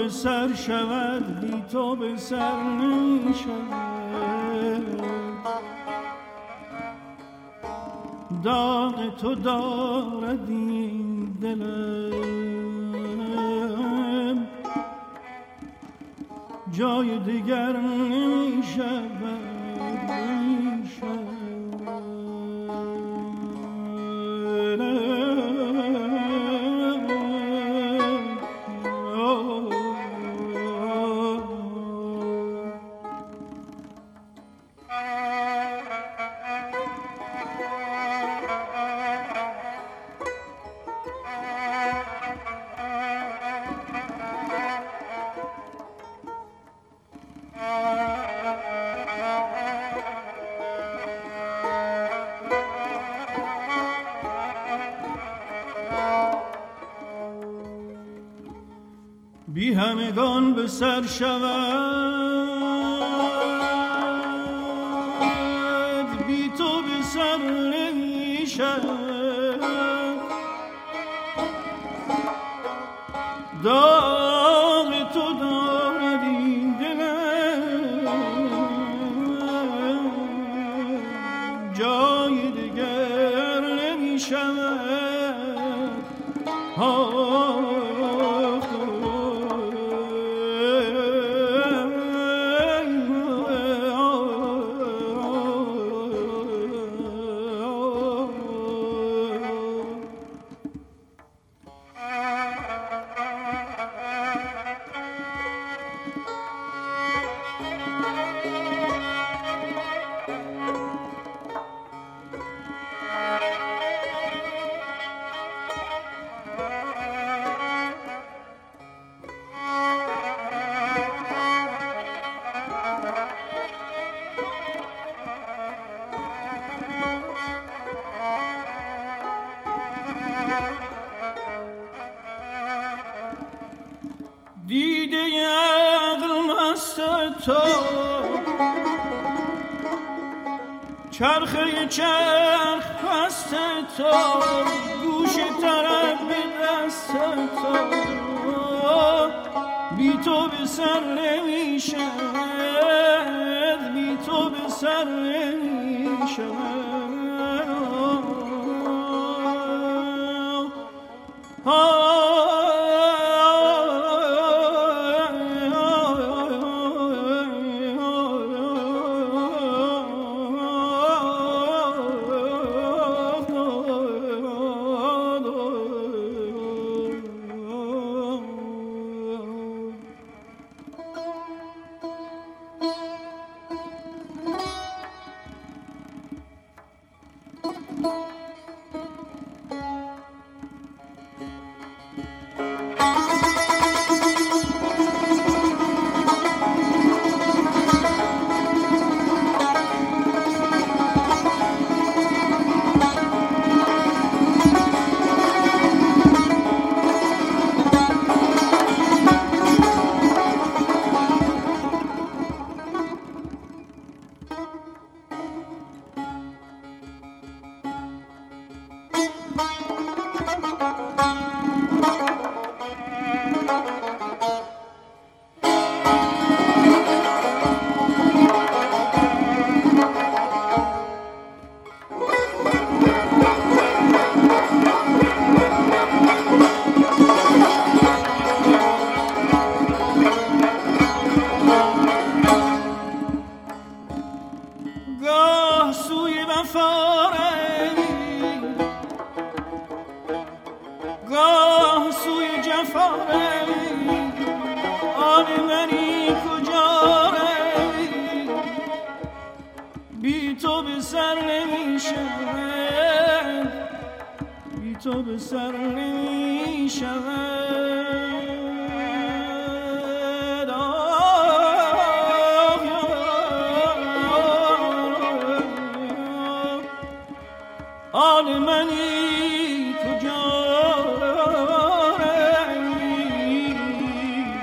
به سر شود بی تو به سر نمی شود. داغ تو دارد این دلم جای دیگر نمی شود نمی شود. بی همگان به سر شود بی تو به سر نمی شود. داغ تو دارد این دلم جای دیگر نمی شود. دیده عقل مست تو چرخه چرخ پست تو گوش طرف به دست تو بی تو به سر نمی شود بی تو به سر نمی شود. گاه سوی وفا روی گاه سوی جفا روی آن منی کجا روی بی تو به سر نمی شود بی تو به سر نمی شود. آن منی کجا روی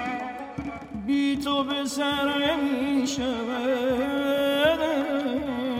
بی تو به سر نمی شود